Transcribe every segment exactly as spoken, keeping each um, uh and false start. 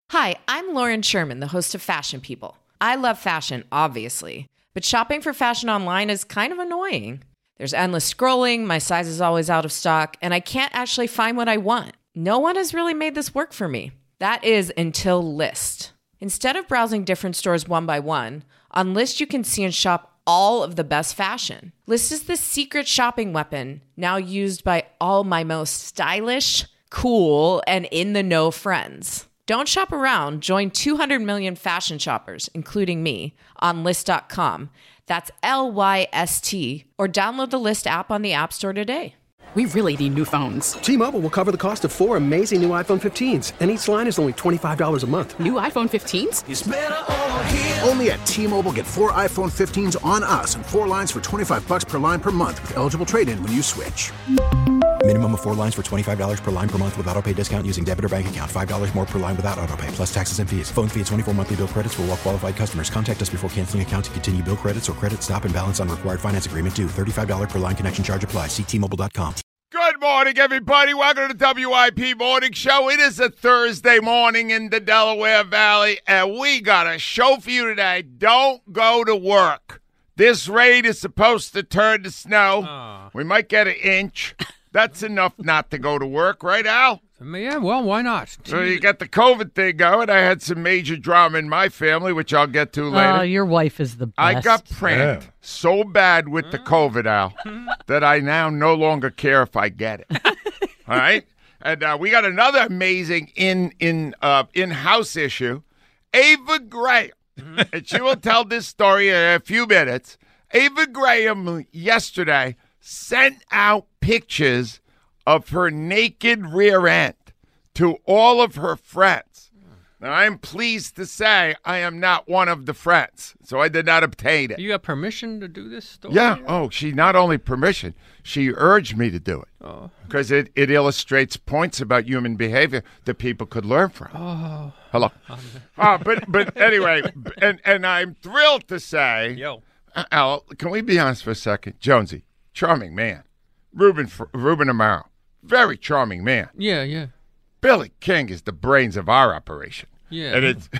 Hi, I'm Lauren Sherman, the host of Fashion People. I love fashion, obviously, but shopping for fashion online is kind of annoying. There's endless scrolling, my size is always out of stock, and I can't actually find what I want. No one has really made this work for me. That is until Lyst. Instead of browsing different stores one by one, on Lyst you can see and shop all of the best fashion. Lyst is the secret shopping weapon, now used by all my most stylish, cool, and in-the-know friends. Don't shop around. Join two hundred million fashion shoppers, including me, on Lyst dot com. That's L Y S T. Or download the Lyst app on the App Store today. We really need new phones. T-Mobile will cover the cost of four amazing new iPhone fifteens, and each line is only twenty-five dollars a month. New iPhone fifteens? It's better over here. Only at T-Mobile, get four iPhone fifteens on us and four lines for twenty-five dollars per line per month with eligible trade-in when you switch. Minimum of four lines for twenty-five dollars per line per month with autopay discount using debit or bank account. five dollars more per line without autopay, plus taxes and fees. Phone fee at twenty-four monthly bill credits for well-qualified customers. Contact us before canceling account to continue bill credits or credit stop and balance on required finance agreement due. thirty-five dollars per line connection charge applies. See T Mobile dot com. Good morning, everybody. Welcome to the W I P Morning Show. It is a Thursday morning in the Delaware Valley, and we got a show for you today. Don't go to work. This rain is supposed to turn to snow. Oh. We might get an inch. That's enough not to go to work, right, Al? Yeah, well, why not? So you got the COVID thing going. I had some major drama in my family, which I'll get to later. Oh, your wife is the best. I got pranked yeah. so bad with the COVID, Al, that I now no longer care if I get it. All right? And uh, we got another amazing in in uh, in-house issue. Ava Graham, and she will tell this story in a few minutes. Ava Graham yesterday sent out pictures of her naked rear end to all of her friends. Now, I'm pleased to say I am not one of the friends, so I did not obtain it. You got permission to do this story? Yeah. Oh, she not only permission, she urged me to do it. Oh. Because it, it illustrates points about human behavior that people could learn from. Oh. Hello. uh, but but anyway, and, and I'm thrilled to say, Yo. Al, can we be honest for a second? Jonesy, charming man. Ruben Ruben Amaro, very charming man. Yeah, yeah. Billy King is the brains of our operation. Yeah. And it's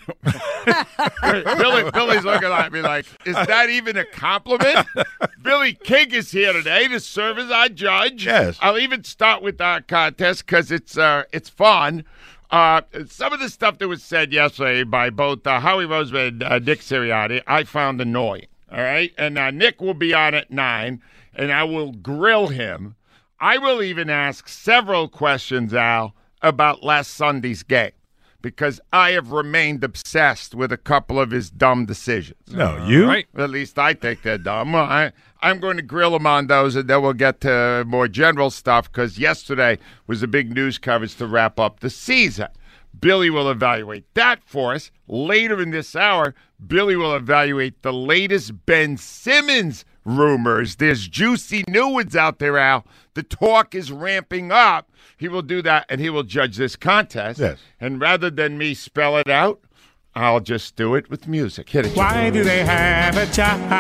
Billy, Billy's looking at me like, is that even a compliment? Billy King is here today to serve as our judge. Yes. I'll even start with our contest because it's uh, it's fun. Uh, some of the stuff that was said yesterday by both uh, Howie Roseman and uh, Nick Sirianni, I found annoying. All right? And uh, Nick will be on at nine, and I will grill him. I will even ask several questions, Al, about last Sunday's game, because I have remained obsessed with a couple of his dumb decisions. No, you? Right. At least I think they're dumb. I, I'm going to grill him on those, and then we'll get to more general stuff, because yesterday was a big news coverage to wrap up the season. Billy will evaluate that for us. Later in this hour, Billy will evaluate the latest Ben Simmons rumors. There's juicy new ones out there, Al. The talk is ramping up. He will do that, and he will judge this contest. Yes. And rather than me spell it out, I'll just do it with music. Hit it. Why do they have a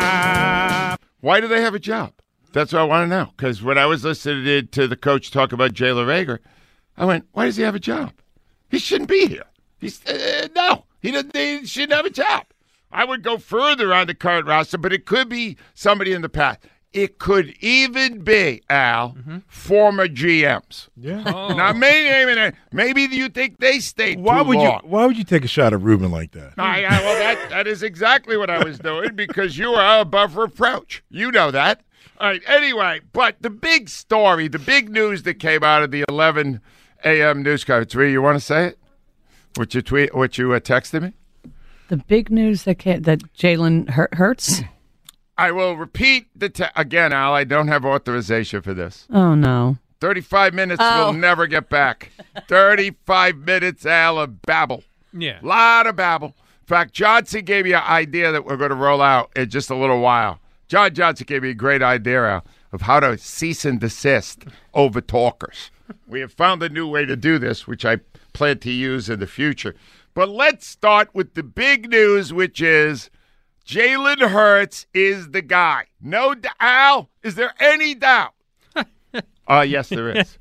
job? Why do they have a job? That's what I want to know. Because when I was listening to the coach talk about Jalen Reagor, I went, why does he have a job? He shouldn't be here. He's uh, no, he, doesn't, he shouldn't have a job. I would go further on the current roster, but it could be somebody in the past. It could even be, Al, mm-hmm. former G Ms. Yeah. Oh. Now, maybe, maybe you think they stayed why too would long. You, why would you take a shot at Ruben like that? I, I, well, that, that is exactly what I was doing, because you are above reproach. You know that. All right, anyway, but the big story, the big news that came out of the eleven a.m. news coverage, Ree, you want to say it? What you tweet? What you uh, texted me? The big news that can, that Jalen hurt, hurts? I will repeat the te- again, Al. I don't have authorization for this. Oh, no. thirty-five minutes oh. we'll never get back. thirty-five minutes, Al, of babble. Yeah. A lot of babble. In fact, Johnson gave me an idea that we're going to roll out in just a little while. John Johnson gave me a great idea, Al, of how to cease and desist over talkers. We have found a new way to do this, which I plan to use in the future. But let's start with the big news, which is Jalen Hurts is the guy. No doubt. Al, is there any doubt? Uh, yes, there is.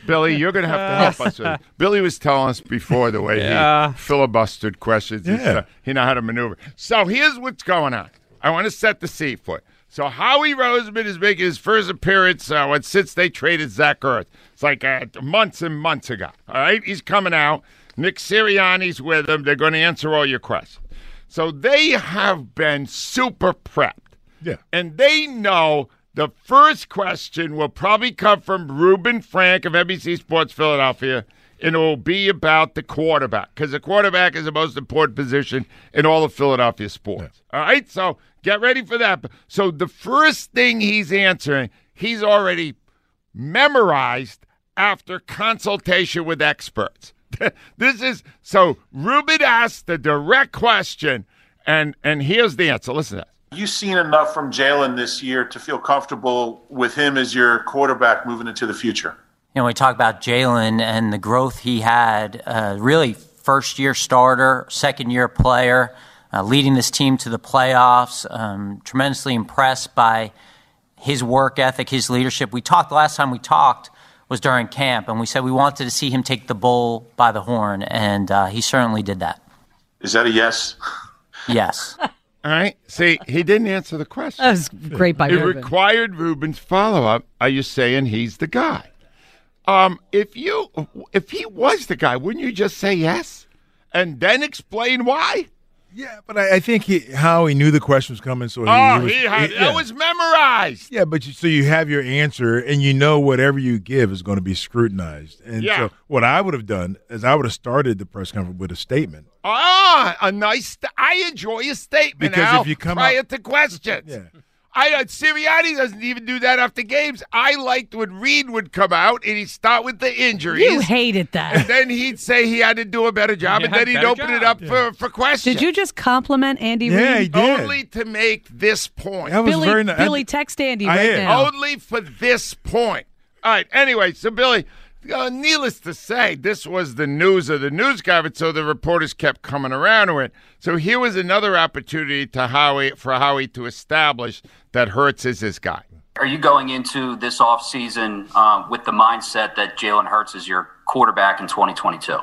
Billy, you're going to have to help us. With Billy was telling us before the way Yeah. he filibustered questions. Yeah. Uh, he know how to maneuver. So here's what's going on. I want to set the scene for it. So Howie Roseman is making his first appearance uh, when, since they traded Zach Ertz. It's like uh, months and months ago. All right? He's coming out. Nick Sirianni's with him. They're going to answer all your questions. So they have been super prepped. Yeah. And they know the first question will probably come from Reuben Frank of N B C Sports Philadelphia, and it will be about the quarterback, because the quarterback is the most important position in all of Philadelphia sports. Yeah. All right? So get ready for that. So the first thing he's answering, he's already memorized after consultation with experts. This is so Reuben asked the direct question, and and here's the answer. Listen to that. You've seen enough from Jalen this year to feel comfortable with him as your quarterback moving into the future? You know, we talk about Jalen and the growth he had, uh, really first-year starter, second-year player, uh, leading this team to the playoffs, um, tremendously impressed by his work ethic, his leadership. We talked, the last time we talked was during camp, and we said we wanted to see him take the bull by the horn, and uh, he certainly did that. Is that a yes? Yes. All right. See, he didn't answer the question. That was great by It Reuben. required Reuben's follow-up. Are you saying he's the guy? Um, if you, if he was the guy, wouldn't you just say yes and then explain why? Yeah, but I, I think he, how he knew the question was coming, so he, Oh, he was, he had he- that yeah. was memorized. Yeah, but you, so you have your answer, and you know whatever you give is going to be scrutinized. And Yeah. so what I would have done is I would have started the press conference with a statement. Ah, a nice. St- I enjoy a statement Because Al, if you come prior out- to questions. Yeah. I uh, Sirianni doesn't even do that after games. I liked when Reed would come out and he'd start with the injuries. You hated that. And then he'd say he had to do a better job, Yeah, and then he'd better open it up job. for, for questions. Did you just compliment Andy Yeah, Reid? he did. Only to make this point. That was Billy, very nice. Billy, text Andy I right am. now. Only for this point. All right. Anyway, so Billy, uh, needless to say, this was the news of the news conference, so the reporters kept coming around to it. So here was another opportunity to Howie for Howie to establish that Hurts is his guy. Are you going into this offseason um, with the mindset that Jalen Hurts is your quarterback in twenty twenty-two?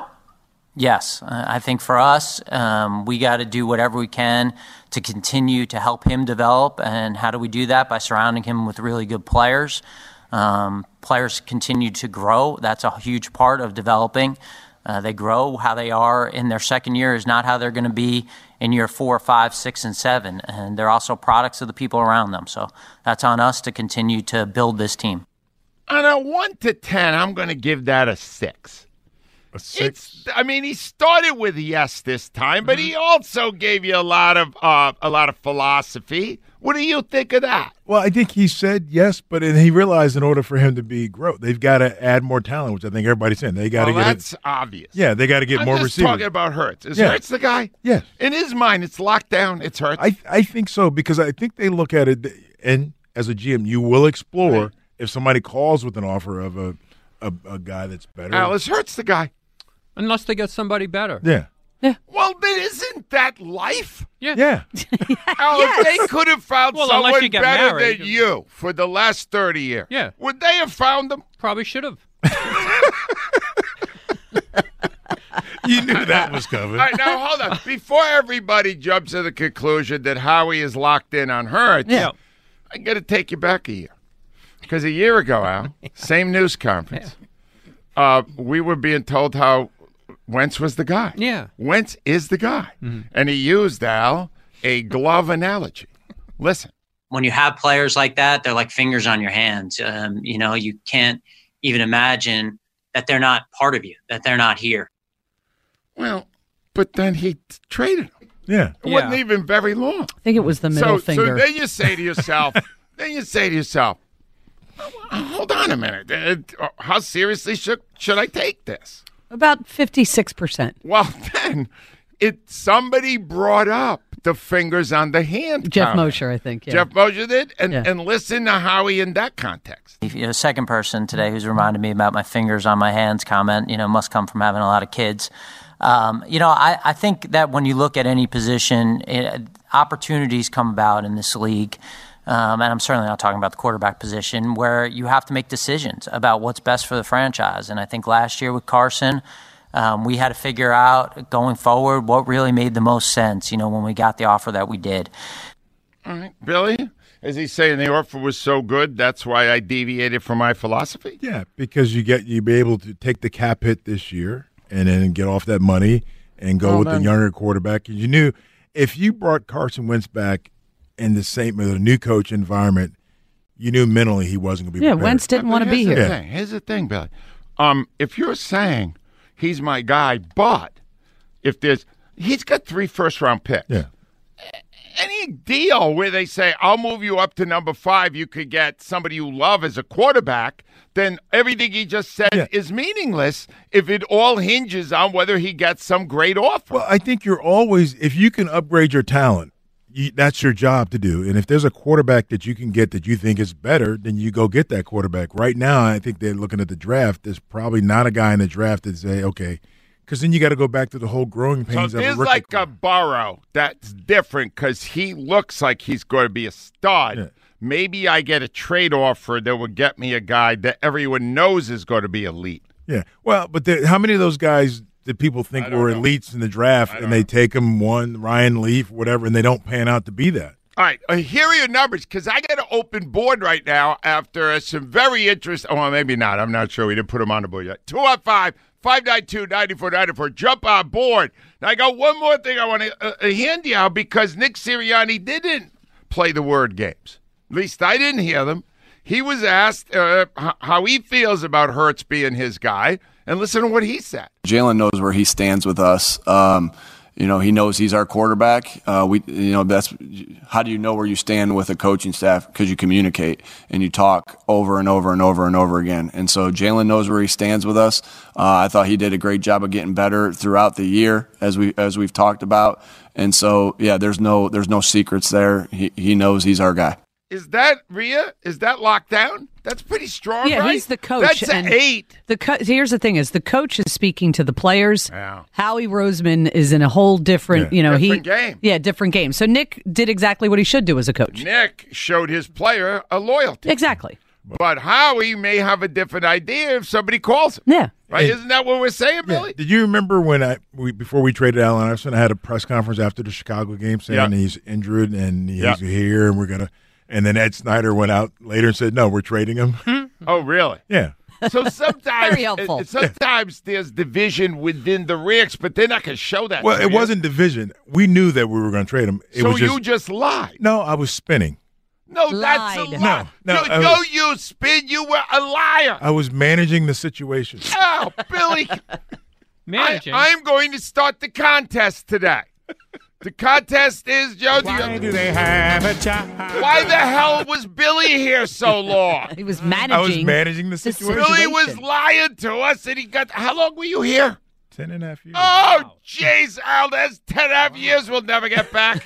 Yes, uh, I think for us, um, we got to do whatever we can to continue to help him develop. And how do we do that? By surrounding him with really good players. Um, players continue to grow. That's a huge part of developing. Uh, they grow. How they are in their second year is not how they're going to be in year four, five, six, and seven. And they're also products of the people around them. So that's on us to continue to build this team. On a one to ten, I'm going to give that a six. A six. It's, I mean, he started with yes this time, but he also gave you a lot of uh, a lot of philosophy. What do you think of that? Well, I think he said yes, but and he realized in order for him to be growth, they've got to add more talent, which I think everybody's saying. They got to Well, get that's it. obvious. Yeah, they got to get I'm more just receivers. talking about Hurts. Is Yeah. Hurts the guy? Yes. In his mind, it's locked down. It's Hurts. I I think so because I think they look at it, and as a G M, you will explore Right. if somebody calls with an offer of a a, a guy that's better. Al, is Hurts the guy? Unless they get somebody better. Yeah. Well, then isn't that life? Yeah. Yeah. Al, if they could have found Well, unless someone you get better married. than you for the last thirty years, Yeah. would they have found him? Probably should have. You knew that was coming. All right, now hold on. Before everybody jumps to the conclusion that Howie is locked in on Hurts, Yeah. I got to take you back a year. Because a year ago, Al, same news conference, uh, we were being told how Wentz was the guy. Yeah. Wentz is the guy. And he used, Al, a glove analogy. Listen. When you have players like that, they're like fingers on your hands. Um, you know, you can't even imagine that they're not part of you, that they're not here. Well, but then he t- traded him. Yeah. It wasn't Yeah. even very long. I think it was the middle so, finger. So then you say to yourself, then you say to yourself, hold on a minute. Uh, How seriously should should I take this? About fifty-six percent. Well, then it somebody brought up the fingers on the hand. Jeff comment. Mosher, I think. Yeah. Jeff Mosher did, and Yeah. and listen to Howie in that context. You know, a second person today who's reminded me about my fingers on my hands comment, you know, must come from having a lot of kids. Um, you know, I, I think that when you look at any position, it, opportunities come about in this league. um, and I'm certainly not talking about the quarterback position, where you have to make decisions about what's best for the franchise. And I think last year with Carson, um, we had to figure out going forward what really made the most sense, you know, when we got the offer that we did. All right, Billy, is he saying the offer was so good, that's why I deviated from my philosophy? Yeah, because you get you be able to take the cap hit this year and then get off that money and go Oh, with man. the younger quarterback. You knew if you brought Carson Wentz back in the same with a new coach environment, you knew mentally he wasn't going to be Yeah, prepared. Wentz didn't want to be Here's the here. thing. Here's the thing, Billy. Um, if you're saying he's my guy, but if there's he's got three first round picks. Yeah. Any deal where they say, I'll move you up to number five, you could get somebody you love as a quarterback, then everything he just said Yeah. is meaningless if it all hinges on whether he gets some great offer. Well, I think you're always, if you can upgrade your talent, you, that's your job to do. And if there's a quarterback that you can get that you think is better, then you go get that quarterback. Right now, I think they're looking at the draft. There's probably not a guy in the draft that say, okay, because then you got to go back to the whole growing So pains of a there's rookie. like a Burrow that's different because he looks like he's going to be a stud. Yeah. Maybe I get a trade offer that would get me a guy that everyone knows is going to be elite. Yeah. Well, but there, how many of those guys that people think I don't were know. elites in the draft and they take them one, Ryan Leaf, whatever, and they don't pan out to be that? All right, uh, here are your numbers because I got an open board right now after uh, some very interesting. Oh, well, maybe not. I'm not sure. We didn't put them on the board yet. two one five, five nine two, nine four nine four. Jump on board. Now, I got one more thing I want to uh, uh, hand you out because Nick Sirianni didn't play the word games. At least I didn't hear them. He was asked uh, h- how he feels about Hurts being his guy, and listen to what he said. Jalen knows where he stands with us. Um, you know, he knows he's our quarterback. Uh, we, you know, that's how do you know where you stand with a coaching staff? Because you communicate and you talk over and over and over and over again. And so Jalen knows where he stands with us. Uh, I thought he did a great job of getting better throughout the year, as we as we've talked about. And so, yeah, there's no there's no secrets there. He he knows he's our guy. Is that, Rhea, is that locked down? That's pretty strong, Yeah, right? he's the coach. That's an and eight. The co- here's the thing: is the coach is speaking to the players. Yeah. Howie Roseman is in a whole different, Yeah. you know, Different he game. yeah, different game. So Nick did exactly what he should do as a coach. Nick showed his player a loyalty. Exactly. But Howie may have a different idea if somebody calls him. Yeah. Right? Hey. Isn't that what we're saying, Yeah. Billy? Did you remember when I we, before we traded Allen Iverson, I had a press conference after the Chicago game saying Yeah. he's injured and he's Yeah. here and we're gonna. And then Ed Snyder went out later and said, "No, we're trading him." Oh, really? Yeah. So sometimes, Very helpful. uh, sometimes there's division within the ranks, but they're not going to show that. Well, to it you. wasn't division. We knew that we were going to trade him. It So was just, you just lied. no, I was spinning. No, that's a Lied. lie. No, no, you, I no, was- you spin. You were a liar. I was managing the situation. Oh, Billy. I, Managing. I'm going to start the contest today. The contest is, Joe. Why do they have a job? Why the hell was Billy here so long? He was managing. I was managing the the situation. Billy was situation. lying to us, and he got. How long were you here? Ten and a half years. Oh, jeez, Al, that's ten and a half years we'll never get back.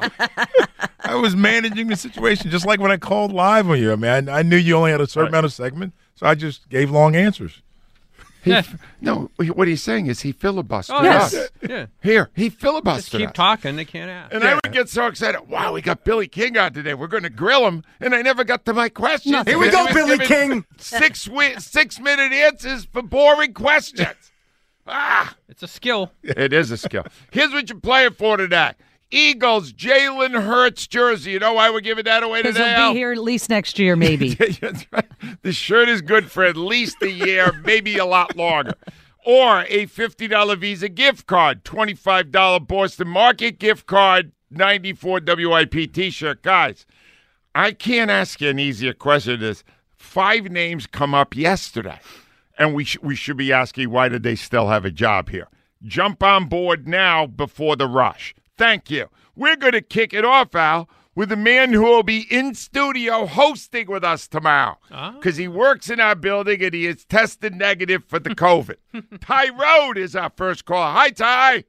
I was managing the situation, just like when I called live on you. I mean, I, I knew you only had a certain amount of segment, so I just gave long answers. He, no, what he's saying is he filibustered Oh, Yes. us. Yeah. Here, he Just filibustered keep us. talking. They can't ask. And I would get so excited. Wow, we got Billy King on today. We're going to grill him. And I never got to my questions. Here we go, He was Billy giving King. Six, wi- six minute answers for boring questions. Ah, It's a skill. it is a skill. Here's what you're playing for today. Eagles, Jalen Hurts jersey. You know why we're giving that away Because today, he'll Al? be here at least next year, maybe. That's right. The shirt is good for at least a year, maybe a lot longer. Or a fifty dollars Visa gift card, twenty-five dollars Boston Market gift card, ninety-four W I P T-shirt. Guys, I can't ask you an easier question than this. Five names come up yesterday, and we, sh- we should be asking why did they still have a job here. Jump on board now before the rush. Thank you. We're going to kick it off, Al, with a man who will be in studio hosting with us tomorrow because he works in our building and he is tested negative for the COVID. Tyrone is our first caller. Hi, Ty.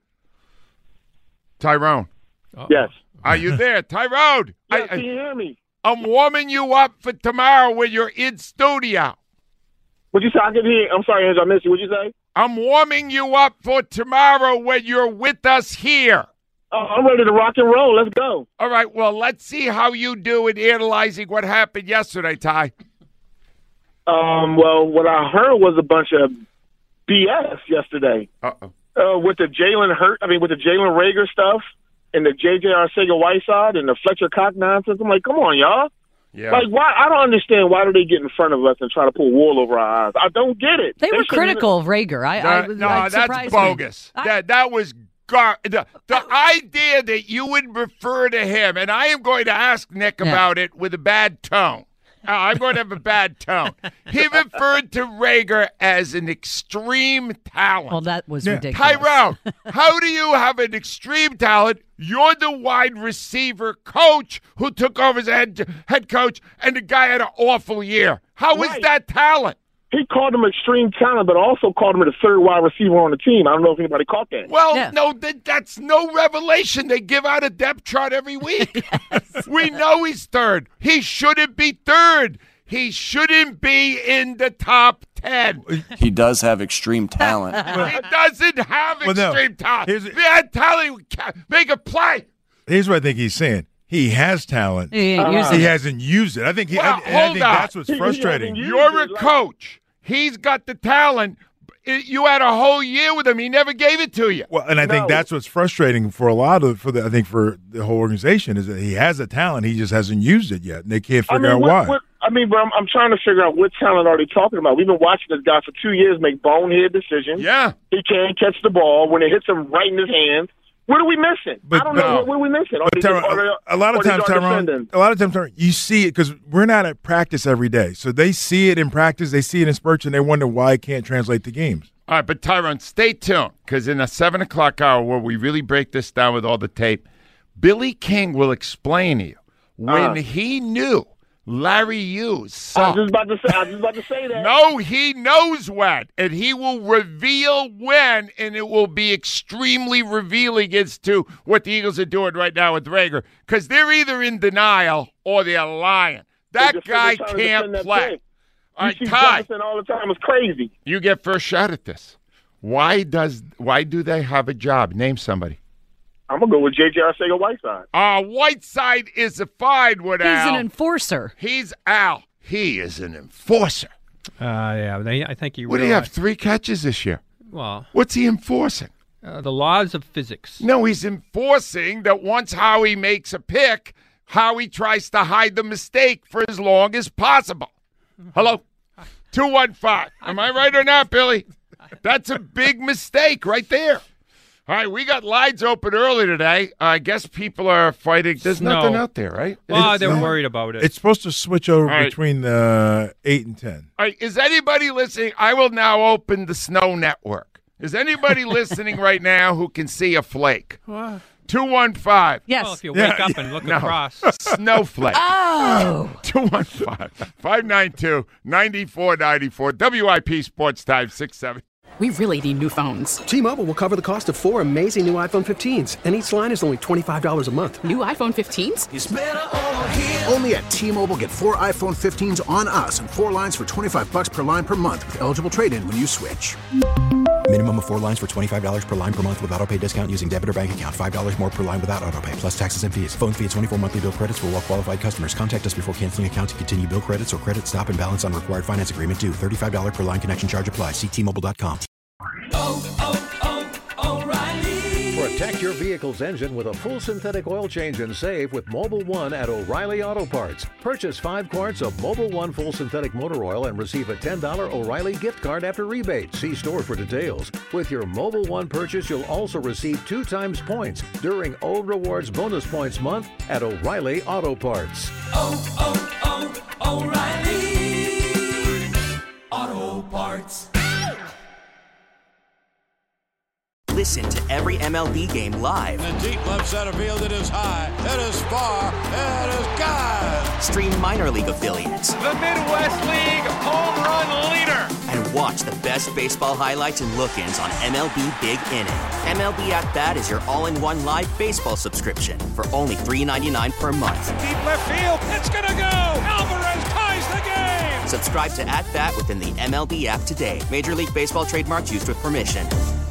Tyrone. Yes. Are you there? Tyrone. Yes, I, can you hear me? I'm warming you up for tomorrow when you're in studio. What'd you say? I can hear. I'm sorry, Andrew, I missed you. What'd you say? I'm warming you up for tomorrow when you're with us here. Oh, I'm ready to rock and roll. Let's go. All right, well, let's see how you do in analyzing what happened yesterday, Ty. Um, well, what I heard was a bunch of B S yesterday. Uh-oh. Uh, with the Jalen Hurt, I mean, with the Jalen Reagor stuff and the J J Arcega-Whiteside and the Fletcher Cox nonsense. I'm like, come on, y'all. Yeah. Like, why? I don't understand why do they get in front of us and try to pull wool over our eyes? I don't get it. They, They were shouldn't critical of Reagor. I, I, no, I that's surprised bogus. Me. That that was gar- the the idea that you would refer to him, and I am going to ask Nick Yeah. about it with a bad tone. Uh, I'm going to have a bad tone. He referred to Reagor as an extreme talent. Well, that was Yeah. ridiculous. Tyrone, how do you have an extreme talent? You're the wide receiver coach who took over as head, head coach, and the guy had an awful year. How is Right. that talent? He called him extreme talent, but also called him the third wide receiver on the team. I don't know if anybody caught that. Well, Yeah. no, that, that's no revelation. They give out a depth chart every week. We know he's third. He shouldn't be third. He shouldn't be in the top ten. He does have extreme talent. He doesn't have Well, no. extreme talent. Here's- If he had talent, he would ca- make a play. Here's what I think he's saying. He has talent. He ain't using He it. hasn't used it. I think he. Well, I, and I hold think on. that's what's He- he frustrating. hasn't used You're a it, like- coach. He's got the talent. You had a whole year with him. He never gave it to you. Well, and I think No. that's what's frustrating for a lot of for the I think for the whole organization is that he has the talent, he just hasn't used it yet, and they can't I figure mean, out what, why. what, I mean, but I'm, I'm trying to figure out what talent are they talking about. We've been watching this guy for two years make bonehead decisions. Yeah. He can't catch the ball when it hits him right in his hands. What are we missing? But- I don't but- know. What, what are we missing? Are But they Tyrone, just- are they- a lot of are they times, start Tyrone, defending? a lot of times, Tyrone, you see it because we're not at practice every day, so they see it in practice, they see it in spurts, and they wonder why it can't translate to games. All right, but Tyrone, stay tuned because in a seven o'clock hour where we really break this down with all the tape, Billy King will explain to you when Uh. he knew Larry Hughes I was sucked. just about to say. I was just about to say that. No, he knows when, and he will reveal when, and it will be extremely revealing as to what the Eagles are doing right now with Reagor because they're either in denial or they're lying. That Just guy trying to can't defend that play. pick. All You right, see Ty, Jefferson all the time. It's crazy. you get first shot at this. Why does why do they have a job? Name somebody. I'm gonna go with J J Arcega-Whiteside. Uh, Whiteside is a fine with He's Al. an enforcer. He's Al. He is an enforcer. Uh, yeah, they, I think you What do you have? realize- Three catches this year. Well, What's he enforcing? uh, the laws of physics. No, he's enforcing that once Howie makes a pick, Howie tries to hide the mistake for as long as possible. Hello? two one five. Am I right or not, Billy? That's a big mistake right there. All right, we got lines open early today. Uh, I guess people are fighting. There's No. nothing out there, right? Well, It's they're not- worried about it. It's supposed to switch over All right. between the eight and ten. All right, is anybody listening? I will now open the Snow Network. Is anybody listening right now who can see a flake? two one five. Yes. Well, if you Yeah, wake up and look No. across. Snowflake. Oh. two one five, five nine two, nine four nine four. W I P Sports Time six seven. We really need new phones. T-Mobile will cover the cost of four amazing new iPhone fifteens, and each line is only twenty-five dollars a month. New iPhone fifteens? Only at T-Mobile, get four iPhone fifteens on us and four lines for twenty-five bucks per line per month with eligible trade-in when you switch. Minimum of four lines for twenty-five dollars per line per month with autopay discount using debit or bank account. five dollars more per line without autopay, plus taxes and fees. Phone fee at twenty-four monthly bill credits for well-qualified customers. Contact us before canceling account to continue bill credits or credit stop and balance on required finance agreement due. thirty-five dollars per line connection charge applies. See T Mobile dot com. Protect your vehicle's engine with a full synthetic oil change and save with Mobile One at O'Reilly Auto Parts. Purchase five quarts of Mobile One full synthetic motor oil and receive a ten dollars O'Reilly gift card after rebate. See store for details. With your Mobile One purchase, you'll also receive two times points during O Rewards Bonus Points Month at O'Reilly Auto Parts. Oh, oh, oh, O'Reilly Auto Parts. Listen to every M L B game live. In the deep left center field, it is high, it is far, it is gone. Stream minor league affiliates. The Midwest League home run leader. And watch the best baseball highlights and look-ins on M L B Big Inning. M L B At Bat is your all-in-one live baseball subscription for only three ninety-nine per month. Deep left field, it's gonna go. Alvarez ties the game. Subscribe to At Bat within the M L B app today. Major League Baseball trademarks used with permission.